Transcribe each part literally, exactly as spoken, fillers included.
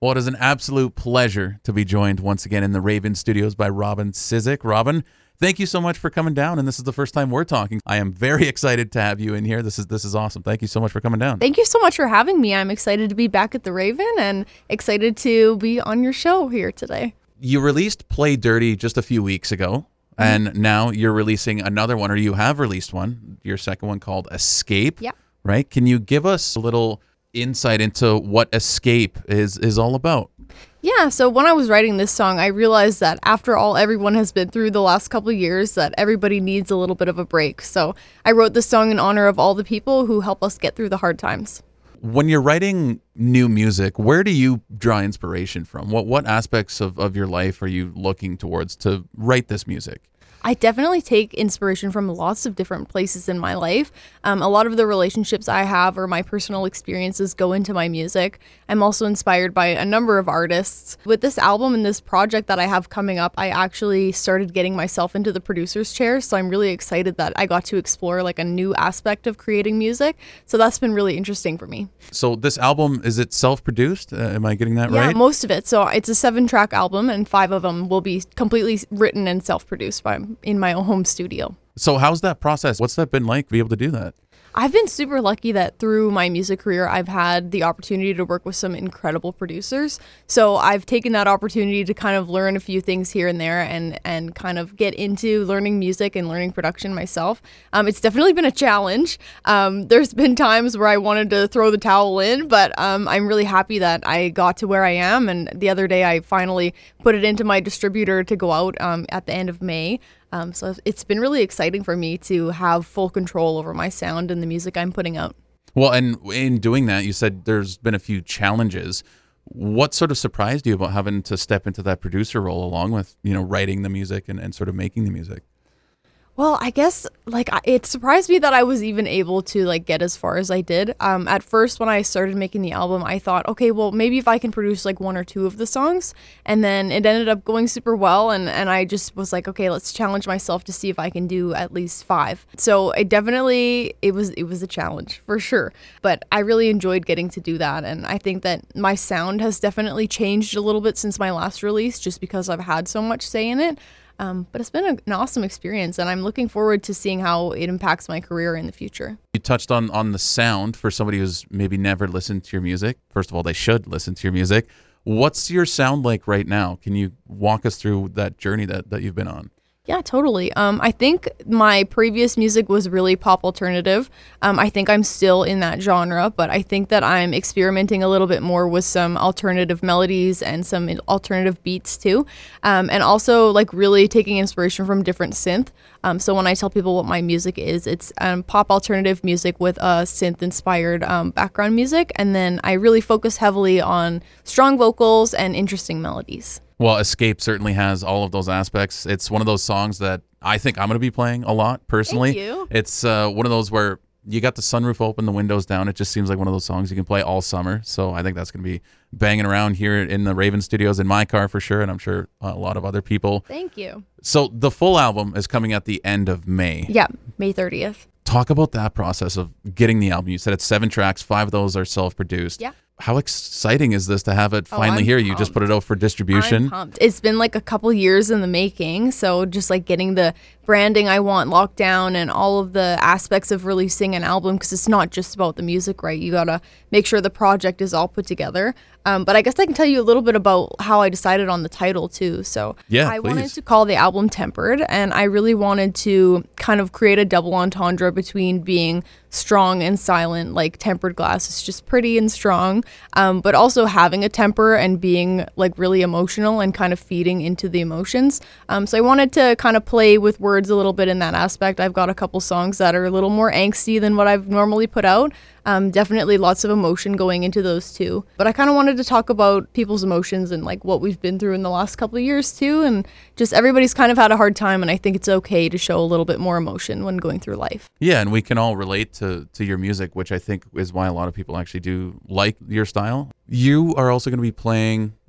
Well, it is an absolute pleasure to be joined once again in the Raven Studios by Robin Cizik. Robin, thank you so much for coming down, and this is the first time we're talking. I am very excited to have you in here. This is this is awesome. Thank you so much for coming down. Thank you so much for having me. I'm excited to be back at the Raven and excited to be on your show here today. You released Play Dirty just a few weeks ago, mm-hmm. and now you're releasing another one, or you have released one, your second one called Escape. Yeah. Right? Can you give us a little insight into what Escape is is all about? Yeah, so when I was writing this song, I realized that after all everyone has been through the last couple of years, that everybody needs a little bit of a break. So I wrote this song in honor of all the people who help us get through the hard times. When you're writing new music, where do you draw inspiration from? What what aspects of, of your life are you looking towards to write this music? I definitely take inspiration from lots of different places in my life. Um, a lot of the relationships I have or my personal experiences go into my music. I'm also inspired by a number of artists. With this album and this project that I have coming up, I actually started getting myself into the producer's chair. So I'm really excited that I got to explore like a new aspect of creating music. So that's been really interesting for me. So this album, is it self-produced? Uh, am I getting that yeah, right? Yeah, most of it. So it's a seven-track album, and five of them will be completely written and self-produced by in my own home studio. So how's that process? What's that been like to be able to do that? I've been super lucky that through my music career, I've had the opportunity to work with some incredible producers. So I've taken that opportunity to kind of learn a few things here and there and, and kind of get into learning music and learning production myself. Um, it's definitely been a challenge. Um, there's been times where I wanted to throw the towel in, but um, I'm really happy that I got to where I am. And the other day, I finally put it into my distributor to go out um, at the end of May. Um, so it's been really exciting for me to have full control over my sound and the music I'm putting out. Well, and in doing that, you said there's been a few challenges. What sort of surprised you about having to step into that producer role along with, you know, writing the music and, and sort of making the music? Well, I guess like it surprised me that I was even able to like get as far as I did. Um, at first, when I started making the album, I thought, okay, well, maybe if I can produce like one or two of the songs, and then it ended up going super well, and and I just was like, okay, let's challenge myself to see if I can do at least five. So it definitely it was it was a challenge for sure, but I really enjoyed getting to do that, and I think that my sound has definitely changed a little bit since my last release, just because I've had so much say in it. Um, but it's been a, an awesome experience, and I'm looking forward to seeing how it impacts my career in the future. You touched on, on the sound for somebody who's maybe never listened to your music. First of all, they should listen to your music. What's your sound like right now? Can you walk us through that journey that, that you've been on? Yeah, totally. Um, I think my previous music was really pop alternative. Um, I think I'm still in that genre, but I think that I'm experimenting a little bit more with some alternative melodies and some alternative beats too. Um, and also like really taking inspiration from different synth. Um, so when I tell people what my music is, it's um, pop alternative music with a synth inspired um, background music. And then I really focus heavily on strong vocals and interesting melodies. Well, Escape certainly has all of those aspects. It's one of those songs that I think I'm going to be playing a lot personally. Thank you. It's uh, one of those where you got the sunroof open, the windows down. It just seems like one of those songs you can play all summer. So I think that's going to be banging around here in the Raven Studios in my car for sure, and I'm sure a lot of other people. Thank you. So the full album is coming at the end of May. Yeah, May thirtieth. Talk about that process of getting the album. You said it's seven tracks, five of those are self-produced. Yeah. How exciting is this to have it finally oh, here? Pumped. You just put it out for distribution. I'm pumped. It's been like a couple years in the making. So just like getting the branding I want locked down and all of the aspects of releasing an album, because it's not just about the music, right? You got to make sure the project is all put together. Um, but I guess I can tell you a little bit about how I decided on the title too. So yeah, I please. wanted to call the album Tempered, and I really wanted to kind of create a double entendre between being strong and silent. Like tempered glass is just pretty and strong, um, but also having a temper and being like really emotional and kind of feeding into the emotions. Um, so I wanted to kind of play with words a little bit in that aspect. I've got a couple songs that are a little more angsty than what I've normally put out. Um, definitely lots of emotion going into those too. But I kind of wanted to talk about people's emotions and like what we've been through in the last couple of years too. And just everybody's kind of had a hard time. And I think it's okay to show a little bit more emotion when going through life. Yeah, and we can all relate to, to your music, which I think is why a lot of people actually do like your style. You are also going to be playing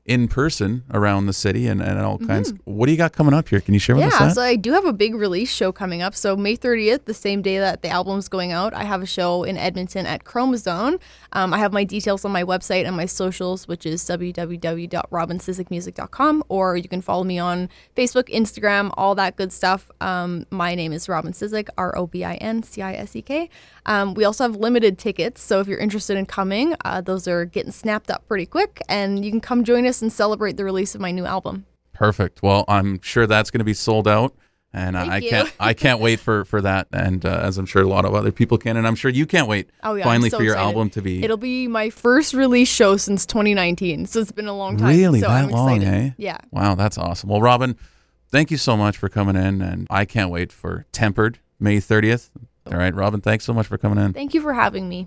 in person around the city and, and all kinds. Mm-hmm. What do you got coming up here? Can you share with yeah, us that? Yeah, so I do have a big release show coming up. So May thirtieth, the same day that the album's going out, I have a show in Edmonton at Chromazone. Um, I have my details on my website and my socials, which is w w w dot robin cizik music dot com, or you can follow me on Facebook, Instagram, all that good stuff. Um, my name is Robin Cizik, R O B I N C I S E K. Um, we also have limited tickets, so if you're interested in coming, uh, those are getting snapped up pretty quick, and you can come join us and celebrate the release of my new album. Perfect. Well, I'm sure that's going to be sold out, and Thank I you. can't I can't wait for, for that, and uh, as I'm sure a lot of other people can, and I'm sure you can't wait oh, yeah, finally so for your excited. album to be. It'll be my first release show since twenty nineteen, so it's been a long time. Really, so that I'm long, excited. eh? Yeah. Wow, that's awesome. Well, Robin, thank you so much for coming in, and I can't wait for Tempered May thirtieth. All right, Robin, thanks so much for coming in. Thank you for having me.